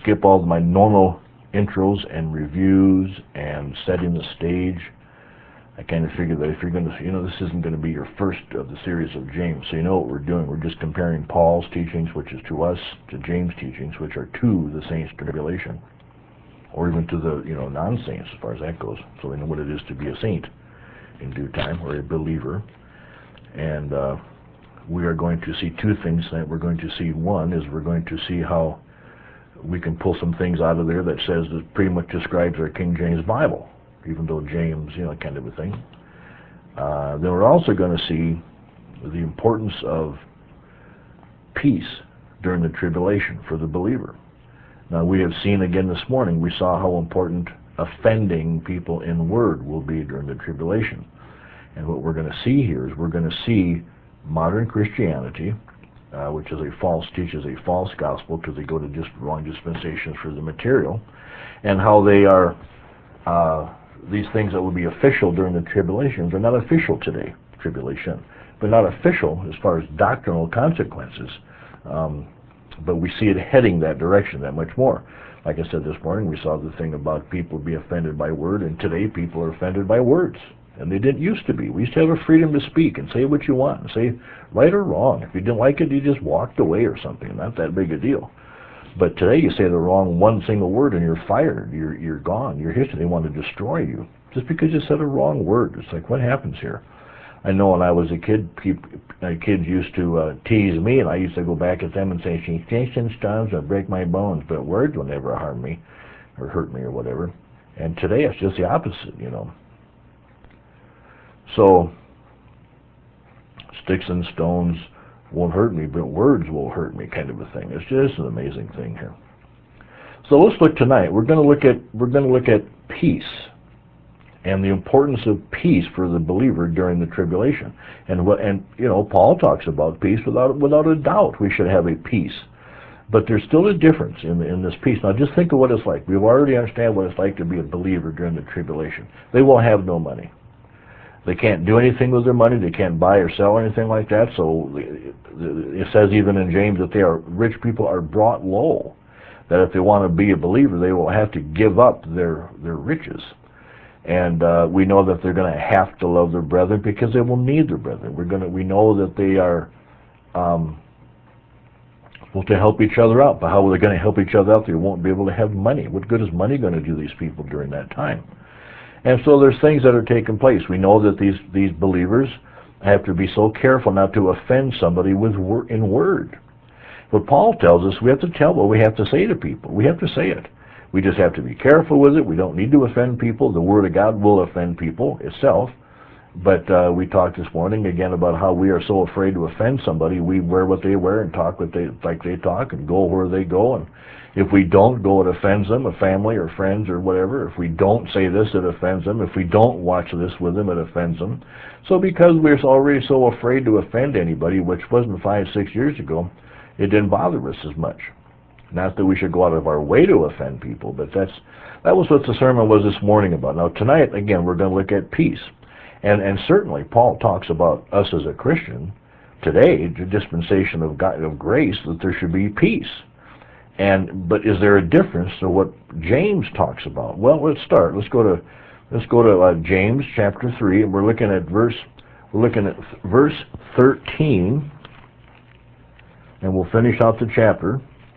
skip all my normal intros and reviews and setting the stage. I kind of figured that if you're going to, this isn't going to be your first of the series of James, so you know what we're doing. We're just comparing Paul's teachings, which is to us, to James' teachings, which are to the saints' tribulation, or even to the, non-saints as far as that goes. So we know what it is to be a saint in due time, or a believer. And we are going to see two things that we're going to see. One is we're going to see how we can pull some things out of there that says that pretty much describes our King James Bible, even though James, kind of a thing. Then we're also going to see the importance of peace during the tribulation for the believer. Now, we have seen again this morning, we saw how important offending people in word will be during the tribulation. And what we're going to see here is we're going to see modern Christianity, which teaches a false gospel because they go to just wrong dispensations for the material, and how they are, these things that will be official during the tribulations are not official today, tribulation, but not official as far as doctrinal consequences. But we see it heading that direction that much more. Like I said this morning, we saw the thing about people be offended by word, and today people are offended by words. And they didn't used to be. We used to have a freedom to speak and say what you want, and say right or wrong. If you didn't like it, you just walked away or something. Not that big a deal. But today you say the wrong one single word and you're fired. You're gone. You're history. They want to destroy you just because you said a wrong word. It's like, what happens here? I know when I was a kid, kids used to tease me, and I used to go back at them and say, "She sticks and stones will break my bones, but words will never harm me or hurt me or whatever." And today it's just the opposite, So, sticks and stones won't hurt me, but words will hurt me, kind of a thing. It's just an amazing thing here. So let's look tonight. We're going to look at peace and the importance of peace for the believer during the tribulation. And Paul talks about peace without a doubt. We should have a peace. But there's still a difference in this peace. Now just think of what it's like. We already understand what it's like to be a believer during the tribulation. They will have no money. They can't do anything with their money. They can't buy or sell anything like that. So it says even in James that rich people are brought low. That if they want to be a believer, they will have to give up their riches. And we know that they're going to have to love their brethren because they will need their brethren. We know that they are supposed to help each other out. But how are they going to help each other out? They won't be able to have money. What good is money going to do these people during that time? And so there's things that are taking place. We know that these believers have to be so careful not to offend somebody in word. But Paul tells us we have to tell what we have to say to people. We have to say it. We just have to be careful with it. We don't need to offend people. The Word of God will offend people itself. But we talked this morning again about how we are so afraid to offend somebody. We wear what they wear and talk like they talk and go where they go. And if we don't go, it offends them, a family or friends or whatever. If we don't say this, it offends them. If we don't watch this with them, it offends them. So because we're already so afraid to offend anybody, which wasn't 5-6 years ago, it didn't bother us as much. Not that we should go out of our way to offend people, but that was what the sermon was this morning about. Now tonight, again, we're going to look at peace. And certainly Paul talks about us as a Christian today, the dispensation of God, of grace, that there should be peace. But is there a difference to what James talks about? Well, let's start. Let's go to James chapter 3, and we're looking at verse 13, and we'll finish out the chapter.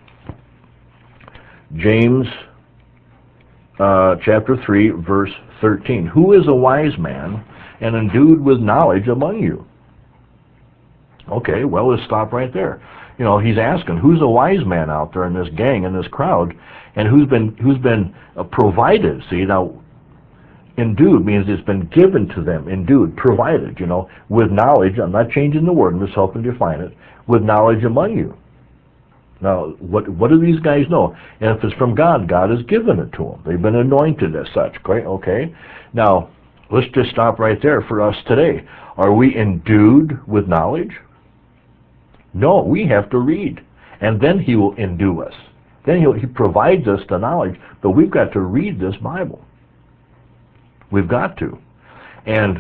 James chapter 3, verse 13. Who is a wise man and endued with knowledge among you? Okay, well, let's stop right there. He's asking, who's a wise man out there in this gang, in this crowd, and who's been provided? See, now, endued means it's been given to them, endued, provided, with knowledge. I'm not changing the word, I'm just helping define it. With knowledge among you. Now, what do these guys know? And if it's from God, God has given it to them. They've been anointed as such. Okay? Now, let's just stop right there for us today. Are we endued with knowledge? No, we have to read. And then He will endue us. Then He provides us the knowledge, but we've got to read this Bible. We've got to. And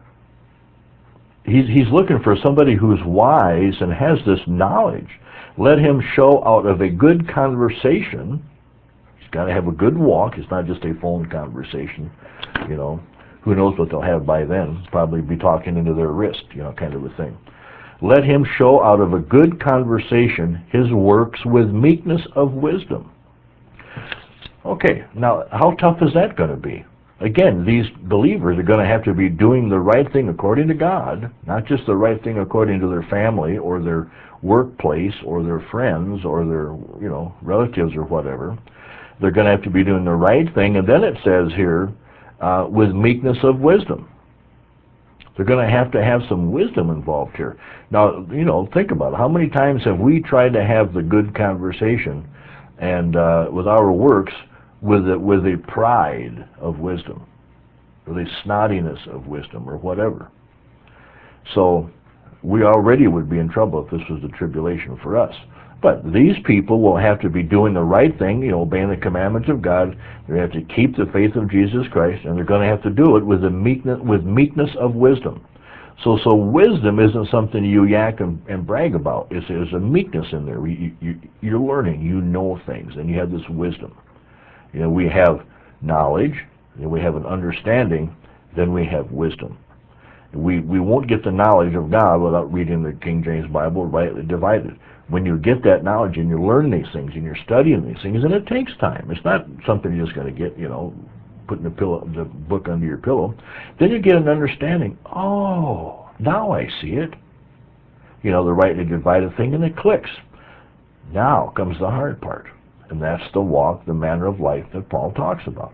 He's looking for somebody who's wise and has this knowledge. Let him show out of a good conversation He's got to have a good walk. It's not just a phone conversation, you know. Who knows what they'll have by then? Probably be talking into their wrist, you know, kind of a thing. Let him show out of a good conversation his works with meekness of wisdom. Okay, now how tough is that going to be? Again, these believers are going to have to be doing the right thing according to God, not just the right thing according to their family or their workplace or their friends or their, you know, relatives or whatever. They're going to have to be doing the right thing, and then it says here, with meekness of wisdom. They're going to have some wisdom involved here. Now, you know, think about it. How many times have we tried to have the good conversation and with our works with a pride of wisdom, with a snottiness of wisdom, or whatever? So we already would be in trouble if this was the tribulation for us. But these people will have to be doing the right thing, you know, obeying the commandments of God. They have to keep the faith of Jesus Christ, and they're going to have to do it with meekness of wisdom. So wisdom isn't something you yak and brag about. There's a meekness in there. You're learning. You know things, and you have this wisdom. You know, we have knowledge, and we have an understanding, then we have wisdom. We won't get the knowledge of God without reading the King James Bible rightly divided. When you get that knowledge and you learn these things and you're studying these things, and it takes time. It's not something you're just going to get, you know, putting the book under your pillow. Then you get an understanding. Oh, now I see it. You know, the rightly divided thing, and it clicks. Now comes the hard part, and that's the walk, the manner of life that Paul talks about.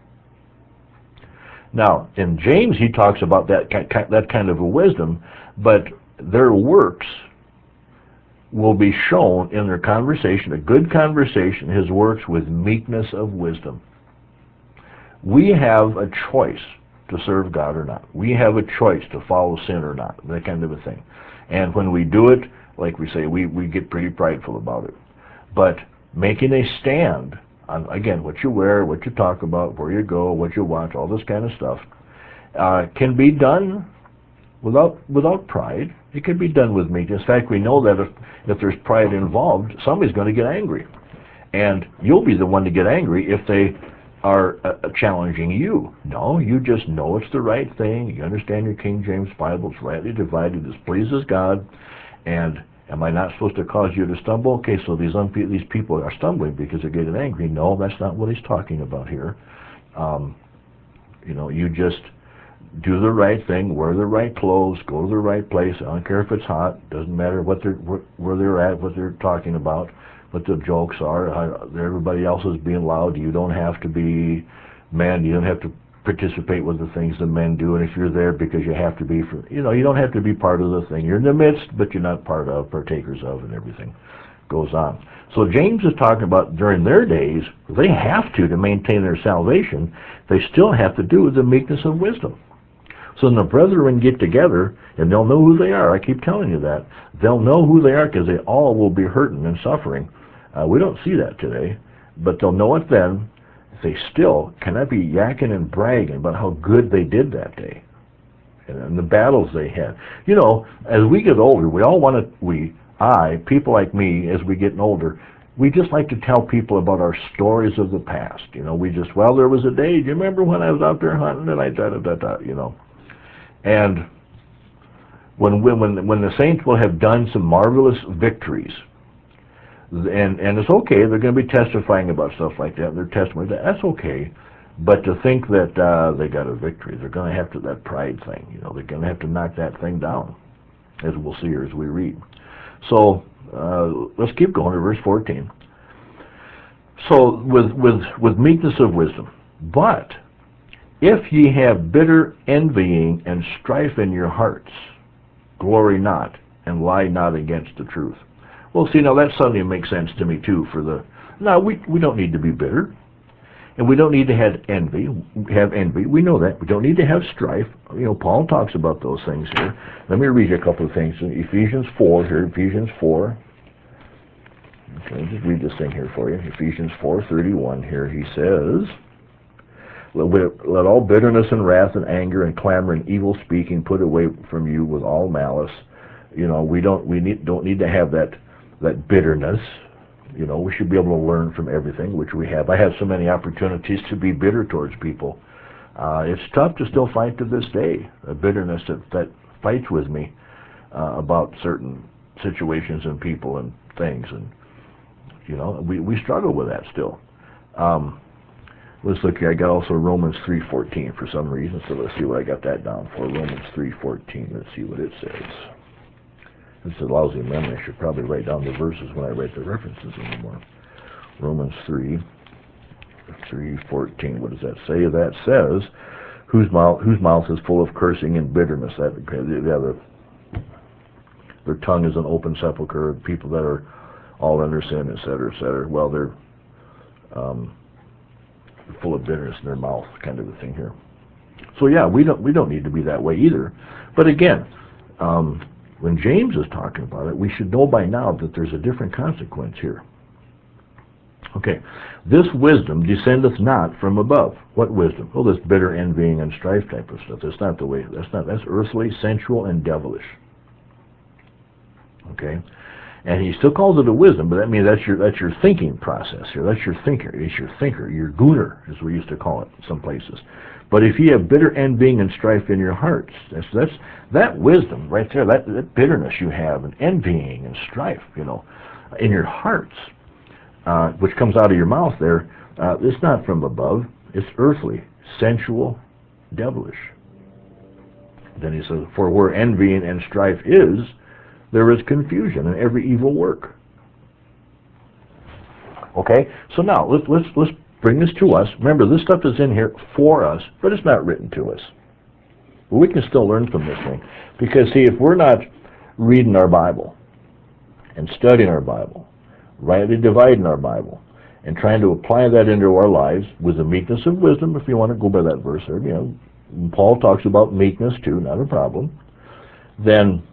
Now, in James, he talks about that kind of a wisdom, but their works will be shown in their conversation, a good conversation, his works with meekness of wisdom. We have a choice to serve God or not. We have a choice to follow sin or not, that kind of a thing. And when we do it, like we say, we get pretty prideful about it. But making a stand on, again, what you wear, what you talk about, where you go, what you watch, all this kind of stuff, can be done without pride. It can be done with meekness. In fact, we know that if there's pride involved, somebody's going to get angry. And you'll be the one to get angry if they are challenging you. No, you just know it's the right thing. You understand your King James Bible. It's rightly divided. This pleases God. And am I not supposed to cause you to stumble? Okay, so these people are stumbling because they're getting angry. No, that's not what he's talking about here. You know, you just do the right thing, wear the right clothes, go to the right place. I don't care if it's hot. Doesn't matter where they're at, what they're talking about, what the jokes are. How everybody else is being loud. You don't have to be men. You don't have to participate with the things the men do. And if you're there because you have to be, you don't have to be part of the thing. You're in the midst, but you're not partakers of, and everything goes on. So James is talking about during their days, they have to maintain their salvation. They still have to do with the meekness of wisdom. So when the brethren get together, and they'll know who they are. I keep telling you that. They'll know who they are because they all will be hurting and suffering. We don't see that today, but they'll know it then. They still cannot be yakking and bragging about how good they did that day and the battles they had. You know, as we get older, we all want to, people like me, as we get older, we just like to tell people about our stories of the past. You know, there was a day, do you remember when I was out there hunting and I da-da-da-da, you know. And when the saints will have done some marvelous victories, and it's okay, they're going to be testifying about stuff like that, their testimony, that's okay, but to think that they got a victory, they're going to have to, that pride thing, you know, they're going to have to knock that thing down, as we'll see here as we read. So let's keep going to verse 14. So with meekness of wisdom, but if ye have bitter envying and strife in your hearts, glory not, and lie not against the truth. Well, see, now that suddenly makes sense to me, too, now, we don't need to be bitter, and we don't need to have envy. We know that. We don't need to have strife. You know, Paul talks about those things here. Let me read you a couple of things. In Ephesians 4 here, Ephesians 4. Okay, I'll just read this thing here for you. Ephesians 4:31 here, he says, let all bitterness and wrath and anger and clamor and evil speaking put away from you with all malice. You know, we don't need to have that bitterness. You know, we should be able to learn from everything, which we have. I have so many opportunities to be bitter towards people. It's tough to still fight to this day, a bitterness that fights with me about certain situations and people and things. And, you know, we struggle with that still. Let's look here. I got also Romans 3:14 for some reason, so let's see what I got that down for. Romans 3:14. Let's see what it says. It's a lousy memory. I should probably write down the verses when I write the references anymore. Romans 3:14. What does that say? That says, whose mouth is full of cursing and bitterness. Their tongue is an open sepulcher. People that are all in their sin, etc., etc. Well, they're full of bitterness in their mouth, kind of a thing here. So yeah, we don't need to be that way either. But again, when James is talking about it, we should know by now that there's a different consequence here. Okay, this wisdom descendeth not from above. What wisdom? Well, this bitter envying and strife type of stuff. That's not the way. That's earthly, sensual, and devilish. Okay, and he still calls it a wisdom, but that means that's your thinking process here. That's your thinker. It's your thinker. Your gooner, as we used to call it in some places. But if you have bitter envying and strife in your hearts, that's that wisdom right there. That bitterness you have and envying and strife, you know, in your hearts, which comes out of your mouth there. It's not from above. It's earthly, sensual, devilish. Then he says, "For where envying and strife is, there is confusion in every evil work." Okay, so now let's bring this to us. Remember, this stuff is in here for us, but it's not written to us. But we can still learn from this thing, because see, if we're not reading our Bible and studying our Bible, rightly dividing our Bible, and trying to apply that into our lives with the meekness of wisdom, if you want to go by that verse there, you know, Paul talks about meekness too, not a problem. Then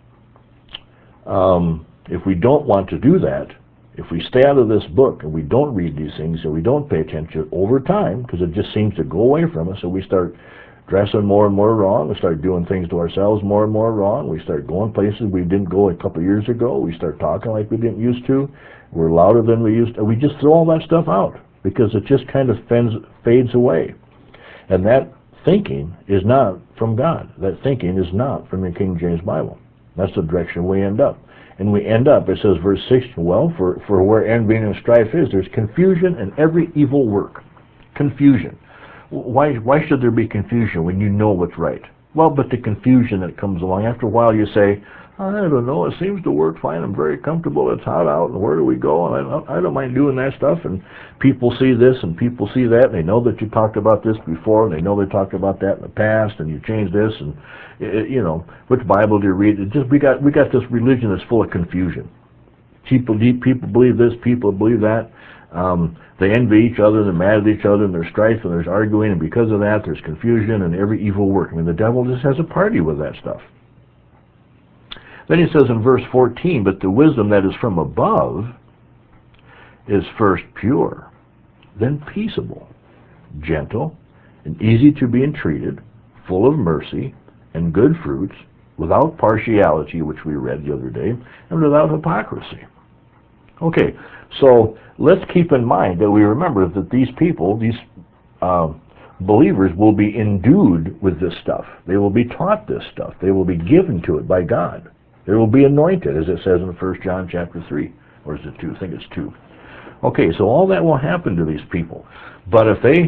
if we don't want to do that, if we stay out of this book and we don't read these things and we don't pay attention over time, because it just seems to go away from us, so we start dressing more and more wrong, we start doing things to ourselves more and more wrong, we start going places we didn't go a couple of years ago, we start talking like we didn't used to, we're louder than we used to, we just throw all that stuff out because it just kind of fades away. And that thinking is not from God. That thinking is not from the King James Bible. That's the direction we end up. And we end up, it says verse 6, well, for where envy and strife is, there's confusion in every evil work. Confusion. Why should there be confusion when you know what's right? Well, but the confusion that comes along, after a while you say, I don't know, it seems to work fine, I'm very comfortable, it's hot out, and where do we go? And I don't mind doing that stuff, and people see this and people see that, and they know that you talked about this before, and they know they talked about that in the past, and you changed this, and you know, which Bible do you read? It just we got this religion that's full of confusion. People believe this, people believe that. They envy each other, they're mad at each other, and there's strife, and there's arguing, and because of that, there's confusion and every evil work. I mean, the devil just has a party with that stuff. Then he says in verse 14, but the wisdom that is from above is first pure, then peaceable, gentle, and easy to be entreated, full of mercy and good fruits, without partiality, which we read the other day, and without hypocrisy. Okay, so let's keep in mind that we remember that these people, these believers, will be endued with this stuff. They will be taught this stuff. They will be given to it by God. They will be anointed, as it says in 1 John chapter 3. Or is it 2? I think it's 2. Okay, so all that will happen to these people. But if they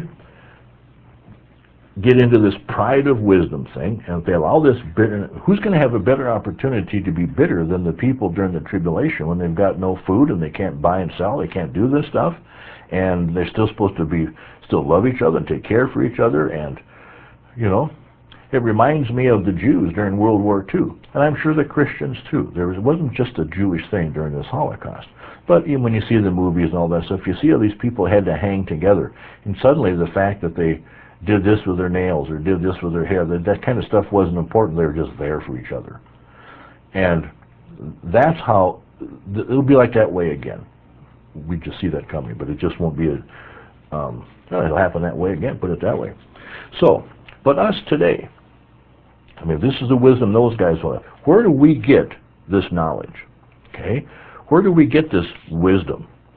get into this pride of wisdom thing, and if they allow this bitter, who's going to have a better opportunity to be bitter than the people during the tribulation when they've got no food and they can't buy and sell, they can't do this stuff, and they're still supposed to still love each other and take care for each other, and, you know, it reminds me of the Jews during World War II, and I'm sure the Christians too. It wasn't just a Jewish thing during this Holocaust. But when you see the movies and all that stuff, you see how these people had to hang together. And suddenly the fact that they did this with their nails or did this with their hair, that kind of stuff wasn't important. They were just there for each other. And that's how, it'll be like that way again. We just see that coming, but it just won't be it'll happen that way again, put it that way. So, but us today, I mean, this is the wisdom those guys will have. Where do we get this knowledge? Okay? Where do we get this wisdom?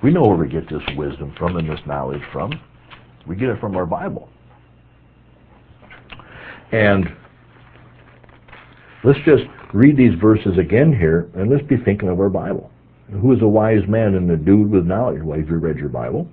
We know where we get this wisdom from and this knowledge from. We get it from our Bible. And let's just read these verses again here, and let's be thinking of our Bible. Who is a wise man and a dude with knowledge? Well, have you read your Bible?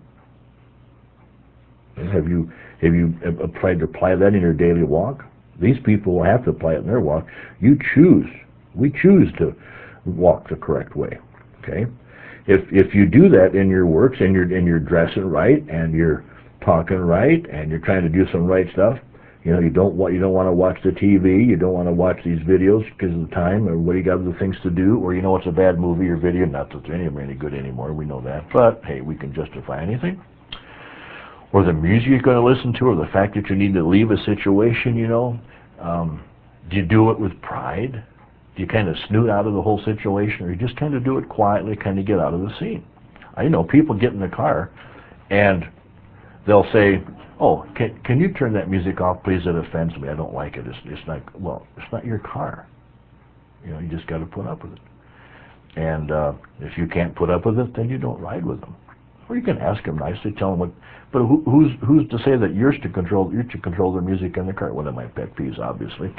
Have you tried to apply that in your daily walk? These people will have to apply it in their walk. We choose to walk the correct way. Okay? If you do that in your works, and you're dressing right, and you're talking right, and you're trying to do some right stuff, you don't want to watch the TV, you don't want to watch these videos because of the time, or what you got other things to do, or it's a bad movie or video. Not that they're any good anymore, we know that. But hey, we can justify anything. Or the music you're going to listen to, or the fact that you need to leave a situation. Do you do it with pride? Do you kind of snoot out of the whole situation, or you just kind of do it quietly, kind of get out of the scene? I know people get in the car and they'll say, "Oh, can you turn that music off, please? It offends me. I don't like it." It's not your car. You just got to put up with it. And if you can't put up with it, then you don't ride with them. Or you can ask them nicely, tell them what. But who's to say that you're to control the music in the car? One of my pet peeves, obviously.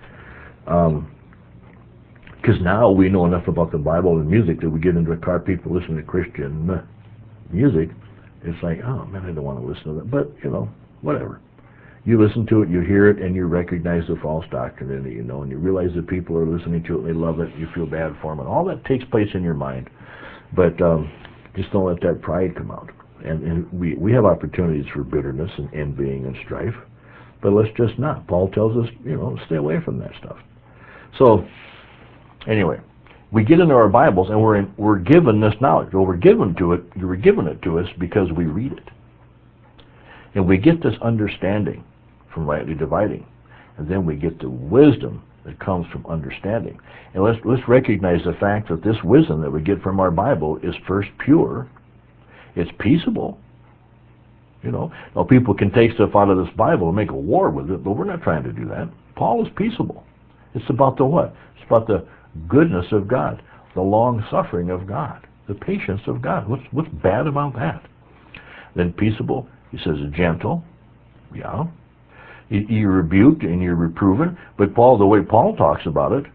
Because now we know enough about the Bible and music that we get into a car, people listen to Christian music. It's like, oh man, I don't want to listen to that. But whatever. You listen to it, you hear it, and you recognize the false doctrine in it, and you realize that people are listening to it, and they love it, and you feel bad for them, and all that takes place in your mind. But just don't let that pride come out. And we have opportunities for bitterness and envying and strife, but let's just not. Paul tells us, stay away from that stuff. So, anyway, we get into our Bibles, and we're given this knowledge. Well, we're given it to us because we read it. And we get this understanding from rightly dividing. And then we get the wisdom that comes from understanding. And let's recognize the fact that this wisdom that we get from our Bible is first pure. It's peaceable. Now people can take stuff out of this Bible and make a war with it, but we're not trying to do that. Paul is peaceable. It's about the what? It's about the goodness of God, the long-suffering of God, the patience of God. What's bad about that? Then peaceable, he says gentle. Yeah. You're rebuked and you're reproven, but the way Paul talks about it,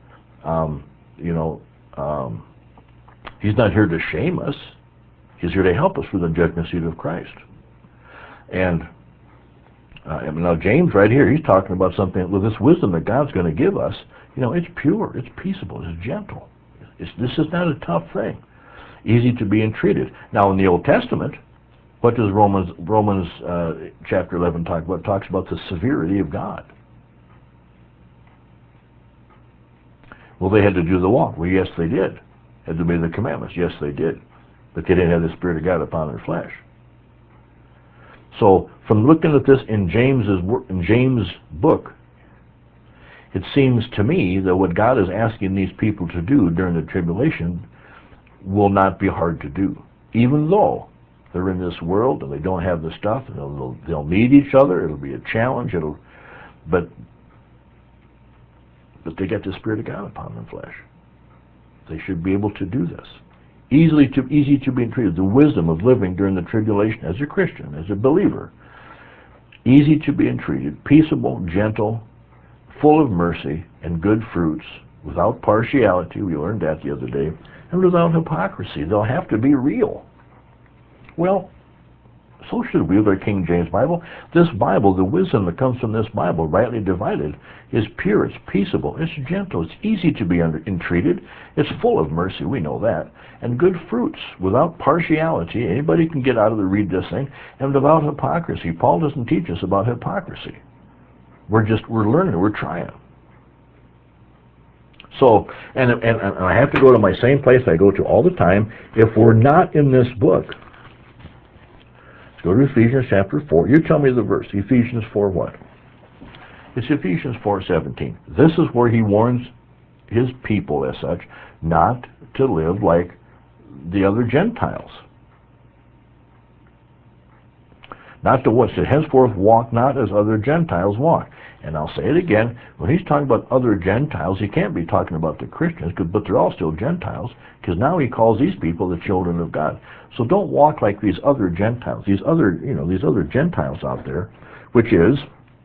he's not here to shame us. He's here to help us for the judgment seat of Christ. And now James right here, he's talking about something with this wisdom that God's going to give us. It's pure, it's peaceable, it's gentle. This is not a tough thing. Easy to be entreated. Now in the Old Testament, what does Romans chapter 11 talk about? It talks about the severity of God. Well, they had to do the law. Well, yes, they did. Had to obey the commandments. Yes, they did. But they didn't have the Spirit of God upon their flesh. So, from looking at this in James' book, it seems to me that what God is asking these people to do during the tribulation will not be hard to do, even though they're in this world and they don't have the stuff. They'll need each other. It'll be a challenge. But they get the Spirit of God upon their flesh. They should be able to do this. Easy to be entreated. The wisdom of living during the tribulation as a Christian, as a believer. Easy to be entreated, peaceable, gentle, full of mercy and good fruits, without partiality. We learned that the other day. And without hypocrisy. They'll have to be real. Well, so should we with our King James Bible. This Bible, the wisdom that comes from this Bible, rightly divided, is pure, it's peaceable, it's gentle, it's easy to be entreated, it's full of mercy, we know that, and good fruits, without partiality. Anybody can get out of read this thing, and without hypocrisy. Paul doesn't teach us about hypocrisy. We're learning, we're trying. So, and I have to go to my same place I go to all the time. If we're not in this book, go to Ephesians chapter 4. You tell me the verse. Ephesians 4 what? It's Ephesians 4:17. This is where he warns his people as such not to live like the other Gentiles. Not to what? So henceforth walk not as other Gentiles walk. And I'll say it again, when he's talking about other Gentiles, he can't be talking about the Christians, but they're all still Gentiles, because now he calls these people the children of God. So don't walk like these other Gentiles, these other Gentiles out there, which is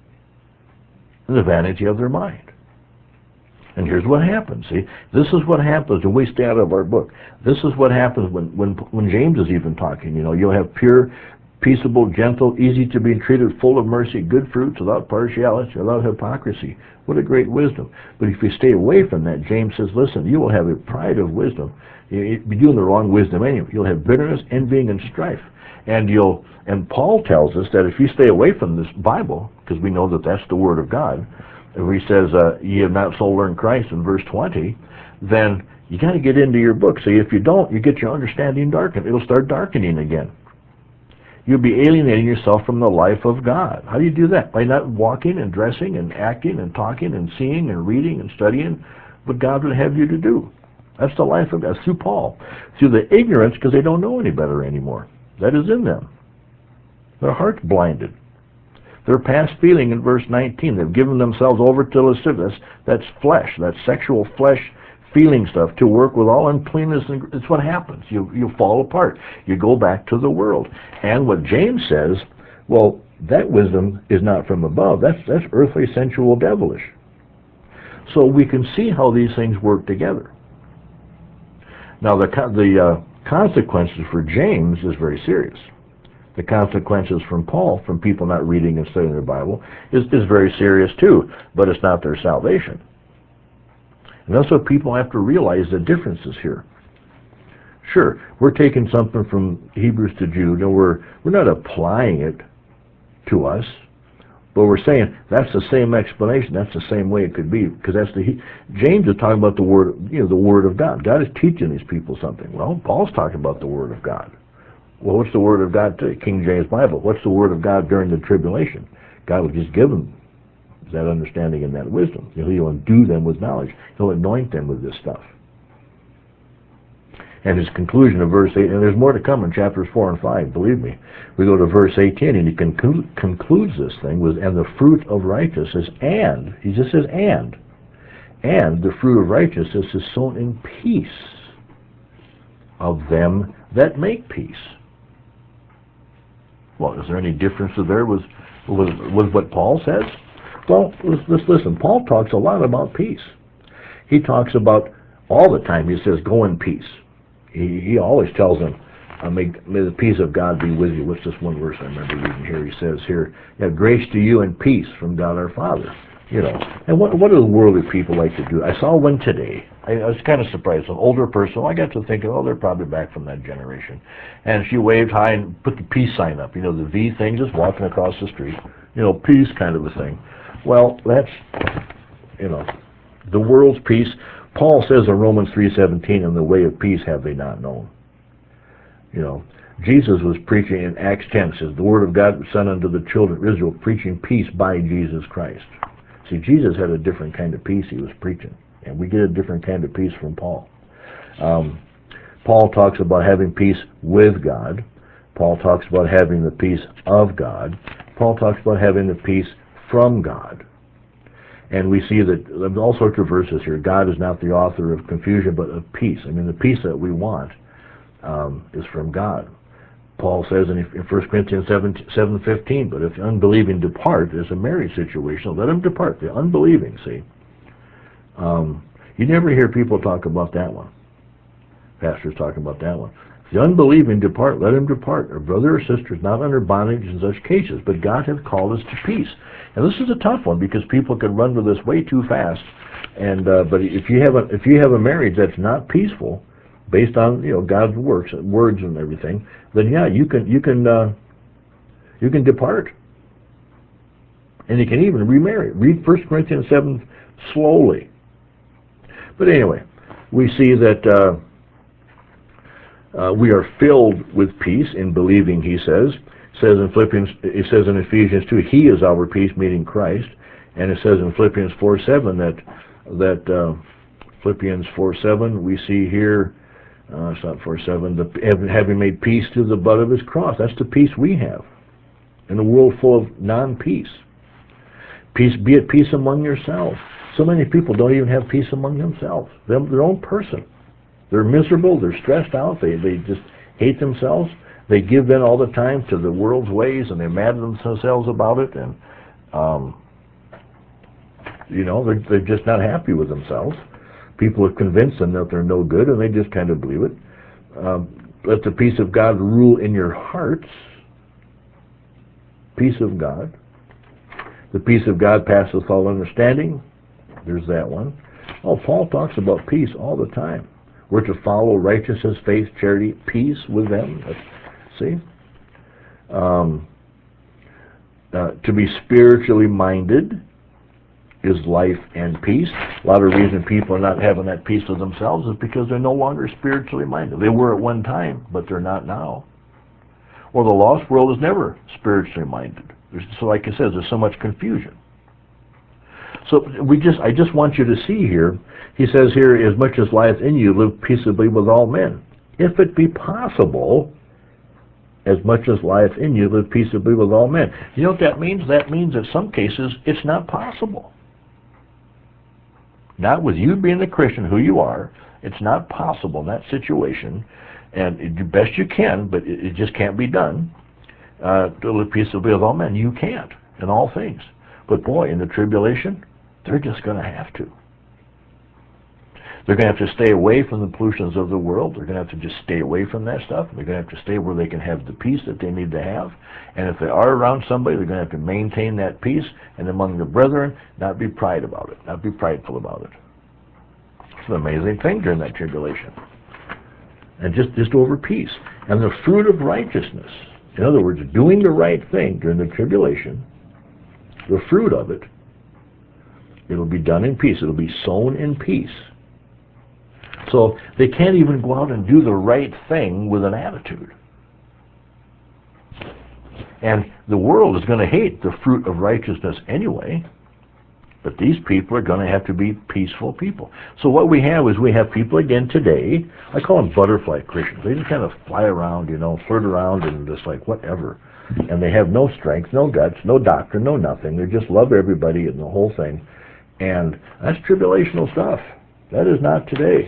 the vanity of their mind. And here's what happens. See, this is what happens when we stay out of our book. This is what happens when James is even talking. You'll have pure, peaceable, gentle, easy to be treated, full of mercy, good fruits, without partiality, without hypocrisy. What a great wisdom. But if you stay away from that, James says, listen, you will have a pride of wisdom. You'll be doing the wrong wisdom anyway. You'll have bitterness, envying, and strife. And Paul tells us that if you stay away from this Bible, because we know that that's the Word of God, if he says, ye have not so learned Christ in verse 20, then you got to get into your book. See, if you don't, you get your understanding darkened. It'll start darkening again. You'll be alienating yourself from the life of God. How do you do that? By not walking and dressing and acting and talking and seeing and reading and studying what God would have you to do. That's the life of God. Through Paul. Through the ignorance, because they don't know any better anymore. That is in them. Their heart's blinded. Their past feeling in verse 19, they've given themselves over to lasciviousness. That's flesh, that's sexual flesh feeling stuff, to work with all uncleanness. And it's what happens. You fall apart. You go back to the world. And what James says, well, that wisdom is not from above. That's earthly, sensual, devilish. So we can see how these things work together. Now the consequences for James is very serious. The consequences from Paul, from people not reading and studying their Bible, is very serious too, but it's not their salvation. And that's what people have to realize, the differences here. Sure, we're taking something from Hebrews to Jude, and we're not applying it to us, but we're saying that's the same explanation, that's the same way it could be, because James is talking about the Word, the Word of God. God is teaching these people something. Well, Paul's talking about the Word of God. Well, what's the Word of God to King James Bible? What's the Word of God during the tribulation? God will just give them that understanding and that wisdom. He'll endue them with knowledge. He'll anoint them with this stuff. And his conclusion of verse 8, and there's more to come in chapters 4 and 5, believe me. We go to verse 18, and he concludes this thing with, and the fruit of righteousness, and, he just says, and the fruit of righteousness is sown in peace of them that make peace. Well, is there any difference there with what Paul says? Well, let's listen. Paul talks a lot about peace. He talks about, all the time, he says, go in peace. He always tells them, may the peace of God be with you. What's this one verse I remember reading here? He says here, grace to you and peace from God our Father. And what do the worldly people like to do? I saw one today. I was kind of surprised. An older person, I got to thinking, they're probably back from that generation. And she waved high and put the peace sign up, the V thing, just walking across the street. Peace kind of a thing. Well, that's, the world's peace. Paul says in Romans 3:17, in the way of peace have they not known. Jesus was preaching in Acts 10, says, the word of God was sent unto the children of Israel, preaching peace by Jesus Christ. See, Jesus had a different kind of peace he was preaching, and we get a different kind of peace from Paul. Paul talks about having peace with God. Paul talks about having the peace of God. Paul talks about having the peace from God. And we see that there's all sorts of verses here. God is not the author of confusion, but of peace. The peace that we want is from God. Paul says in 1 Corinthians 7:15, but if the unbelieving depart, there's a marriage situation, let them depart. The unbelieving, see. You never hear people talk about that one. Pastors talking about that one. If the unbelieving depart, let him depart. Our brother or sister is not under bondage in such cases, but God hath called us to peace. And this is a tough one, because people can run with this way too fast. And but if you have a marriage that's not peaceful, based on God's words and everything, then yeah, you can depart, and you can even remarry. Read 1 Corinthians 7 slowly. But anyway, we see that we are filled with peace in believing. He says in Ephesians 2, He is our peace, meaning Christ, and it says in Philippians 4:7 that Philippians 4:7 we see here. It's not 4:7. Having made peace through the blood of His cross. That's the peace we have in a world full of non-peace. Peace, be at peace among yourselves. So many people don't even have peace among themselves, their own person. They're miserable, they're stressed out, they just hate themselves. They give in all the time to the world's ways, and they're mad at themselves about it, and they're just not happy with themselves. People have convinced them that they're no good, and they just kind of believe it. Let the peace of God rule in your hearts. Peace of God. The peace of God passeth all understanding. There's that one. Oh, Paul talks about peace all the time. We're to follow righteousness, faith, charity, peace with them. See? To be spiritually minded is life and peace. A lot of reason people are not having that peace with themselves is because they're no longer spiritually minded. They were at one time, but they're not now. Well, the lost world is never spiritually minded. So like it says, there's so much confusion. So I just want you to see here, he says here, as much as lieth in you, live peaceably with all men. If it be possible, as much as lieth in you, live peaceably with all men. You know what that means? That means in some cases, it's not possible. Not with you being the Christian who you are. It's not possible in that situation, and you do best you can, but it just can't be done, to live peaceably with all men. You can't in all things. But boy, in the tribulation, they're just going to have to. They're going to have to stay away from the pollutions of the world. They're going to have to just stay away from that stuff. They're going to have to stay where they can have the peace that they need to have. And if they are around somebody, they're going to have to maintain that peace. And among the brethren, not be prideful about it. It's an amazing thing during that tribulation. And just over peace. And the fruit of righteousness, in other words, doing the right thing during the tribulation, the fruit of it, it'll be done in peace. It'll be sown in peace. So they can't even go out and do the right thing with an attitude. And the world is going to hate the fruit of righteousness anyway, but these people are going to have to be peaceful people. So what we have is we have people again today, I call them butterfly Christians. They just kind of fly around, flirt around and just like whatever. And they have no strength, no guts, no doctrine, no nothing. They just love everybody and the whole thing. And that's tribulational stuff. That is not today.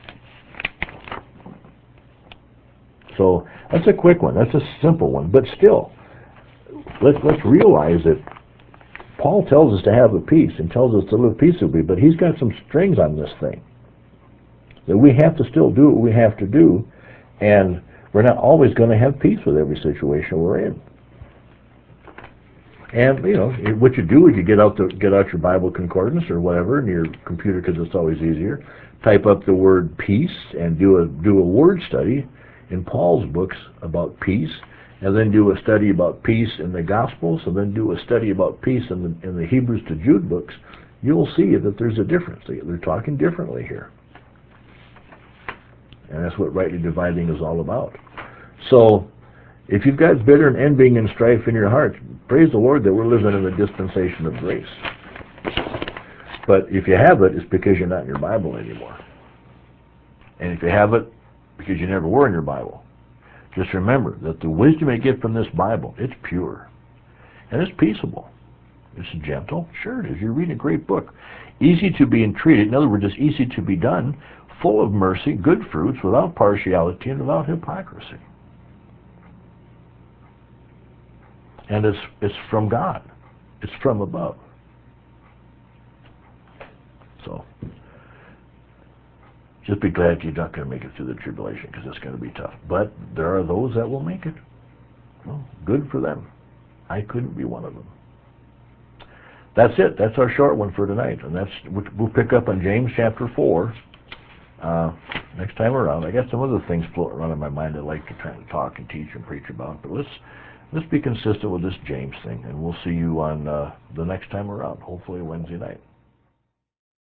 So that's a quick one. That's a simple one. But still, let's realize that Paul tells us to have a peace and tells us to live peaceably, but he's got some strings on this thing. That we have to still do what we have to do, and we're not always going to have peace with every situation we're in. And what you do is you get out your Bible concordance or whatever in your computer, because it's always easier. Type up the word peace and do a word study in Paul's books about peace, and then do a study about peace in the Gospels, and then do a study about peace in the Hebrews to Jude books. You'll see that there's a difference. They're talking differently here. And that's what rightly dividing is all about. So, if you've got bitter and envying and strife in your heart, praise the Lord that we're living in the dispensation of grace. But if you have it, it's because you're not in your Bible anymore. And if you have it, because you never were in your Bible. Just remember that the wisdom you get from this Bible, it's pure. And it's peaceable. It's gentle. Sure it is. You're reading a great book. Easy to be entreated. In other words, it's easy to be done. Full of mercy, good fruits, without partiality, and without hypocrisy. And it's from God. It's from above. So, just be glad you're not going to make it through the tribulation, because it's going to be tough. But there are those that will make it. Well, good for them. I couldn't be one of them. That's it. That's our short one for tonight. And we'll pick up on James chapter 4 next time around. I got some other things floating around in my mind I'd like to try to talk and teach and preach about. But let's be consistent with this James thing. And we'll see you on the next time around, hopefully Wednesday night.